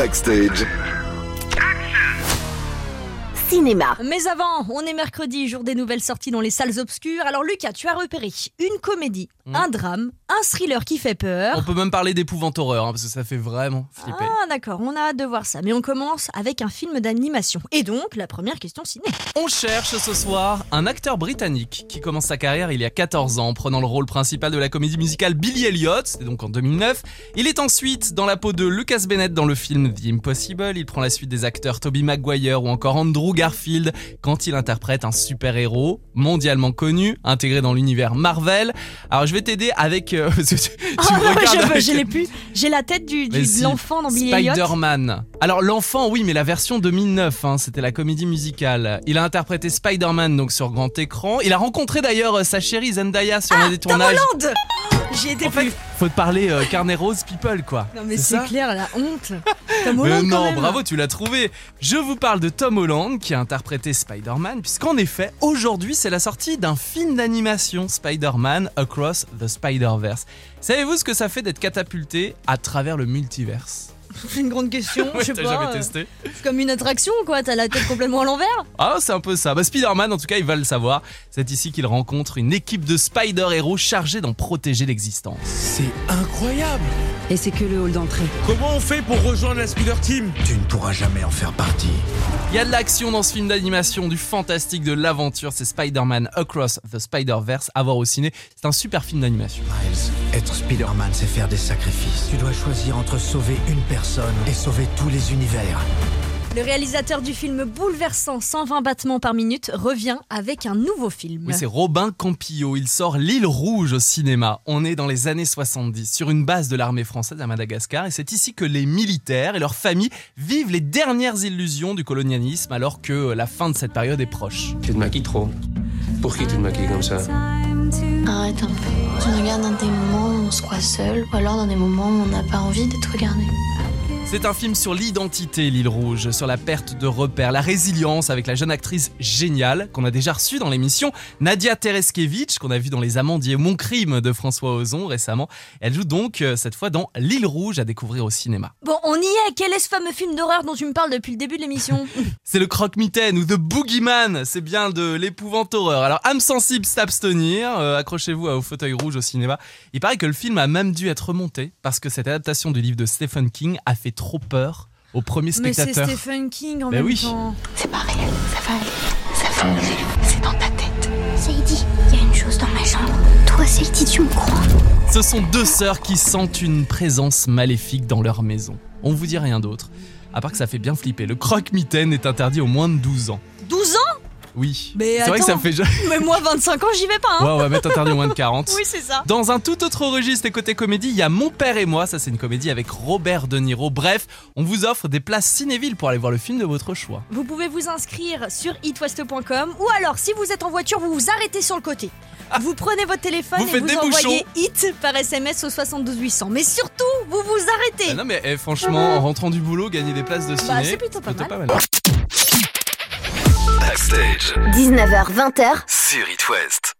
Backstage. Cinéma. Mais avant, on est mercredi, jour des nouvelles sorties dans les salles obscures. Alors Lucas, tu as repéré une comédie, un drame, un thriller qui fait peur. On peut même parler d'épouvante horreur, parce que ça fait vraiment flipper. Ah d'accord, on a hâte de voir ça. Mais on commence avec un film d'animation. Et donc, la première question ciné. On cherche ce soir un acteur britannique qui commence sa carrière il y a 14 ans, prenant le rôle principal de la comédie musicale Billy Elliot, c'était donc en 2009. Il est ensuite dans la peau de Lucas Bennett dans le film The Impossible. Il prend la suite des acteurs Tobey Maguire ou encore Andrew Garfield quand il interprète un super-héros mondialement connu, intégré dans l'univers Marvel. Alors je vais t'aider avec... tu me regardes avec... Je l'ai plus. J'ai la tête de l'enfant dans Billy Elliot. Spider-Man. Alors l'enfant, oui, mais la version 2009, c'était la comédie musicale. Il a interprété Spider-Man donc sur grand écran. Il a rencontré d'ailleurs sa chérie Zendaya sur un des tournages. Tom Holland. J'y étais plus. Faut te parler Carnet Rose People, quoi. Non mais c'est clair, la honte. Tom Holland, mais non, quand même. bravo, tu l'as trouvé. Je vous parle de Tom Holland qui a interprété Spider-Man, puisqu'en effet, aujourd'hui, c'est la sortie d'un film d'animation, Spider-Man Across the Spider-Verse. Savez-vous ce que ça fait d'être catapulté à travers le multiverse ? C'est une grande question, Ouais, je sais t'as pas. jamais testé ? C'est comme une attraction, quoi. T'as la tête complètement à l'envers. Ah, c'est un peu ça. Spider-Man, en tout cas, il va le savoir. C'est ici qu'il rencontre une équipe de Spider-Héros chargés d'en protéger l'existence. C'est incroyable! Et c'est que le hall d'entrée. Comment on fait pour rejoindre la Spider Team? Tu ne pourras jamais en faire partie. Il y a de l'action dans ce film d'animation, du fantastique, de l'aventure. C'est Spider-Man Across the Spider-Verse, à voir au ciné. C'est un super film d'animation. Miles, être Spider-Man, c'est faire des sacrifices. Tu dois choisir entre sauver une personne et sauver tous les univers. Le réalisateur du film bouleversant 120 battements par minute revient avec un nouveau film. Oui, c'est Robin Campillo. Il sort L'Île Rouge au cinéma. On est dans les années 70, sur une base de l'armée française à Madagascar. Et c'est ici que les militaires et leurs familles vivent les dernières illusions du colonialisme, alors que la fin de cette période est proche. Tu te maquilles trop. Pour qui tu te maquilles comme ça? Arrête un peu. Tu me regardes dans des moments où on se croit seul, ou alors dans des moments où on n'a pas envie d'être regardé. C'est un film sur l'identité, L'Île Rouge, sur la perte de repères, la résilience avec la jeune actrice géniale qu'on a déjà reçue dans l'émission, Nadia Tereskevich, qu'on a vue dans Les Amandiers, Mon crime de François Ozon récemment. Elle joue donc cette fois dans L'Île Rouge à découvrir au cinéma. Bon, on y est. Quel est ce fameux film d'horreur dont tu me parles depuis le début de l'émission? C'est le Croque-Mitaine ou The Boogeyman, c'est bien de l'épouvante horreur. Alors, âme sensible, s'abstenir, accrochez-vous au fauteuil rouge au cinéma. Il paraît que le film a même dû être remonté parce que cette adaptation du livre de Stephen King a fait trop peur aux premiers spectateurs. Mais c'est Stephen King en même temps. C'est pas réel, ça va aller. C'est dans ta tête. Sadie, il y a une chose dans ma chambre. Toi, Sadie, tu me crois? Ce sont deux sœurs qui sentent une présence maléfique dans leur maison. On vous dit rien d'autre, à part que ça fait bien flipper. Le Croque-Mitaine est interdit aux moins de 12 ans. 12 ans? Oui, mais c'est vrai que ça fait jeune. Mais moi, 25 ans, j'y vais pas. Ouais, on va mettre interdit aux moins de 40. Oui, c'est ça. Dans un tout autre registre et côté comédie, il y a Mon père et moi. Ça, c'est une comédie avec Robert De Niro. Bref, on vous offre des places cinévilles pour aller voir le film de votre choix. Vous pouvez vous inscrire sur itwest.com ou alors, si vous êtes en voiture, vous vous arrêtez sur le côté. Vous prenez votre téléphone et vous envoyez HIT par SMS au 72 800. Mais surtout, vous vous arrêtez. Ah non, mais franchement, en rentrant du boulot, gagner des places de ciné, c'est plutôt pas mal. Backstage. 19h-20h. Sur It West.